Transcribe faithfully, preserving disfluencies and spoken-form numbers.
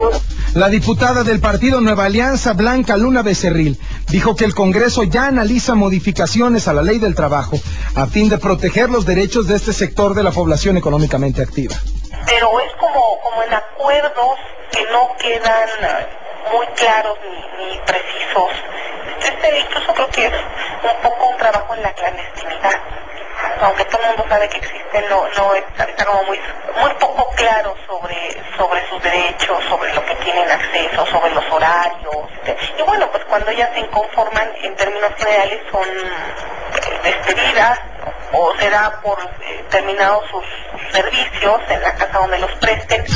La diputada del partido Nueva Alianza, Blanca Luna Becerril, dijo que el Congreso ya analiza modificaciones a la ley del trabajo a fin de proteger los derechos de este sector de la población económicamente activa. Pero es como, como en acuerdos que no quedan uh, muy claros ni, ni precisos. Este incluso creo que es un poco un trabajo en la clandestinidad. Aunque todo el mundo sabe que existe, no, no está, está como muy, muy poco claro sobre, sobre sus derechos, sobre lo que tienen acceso, sobre los horarios. Y bueno, pues cuando ellas se inconforman, en términos generales son despedidas o se da por eh, terminados sus servicios en la casa donde los presten.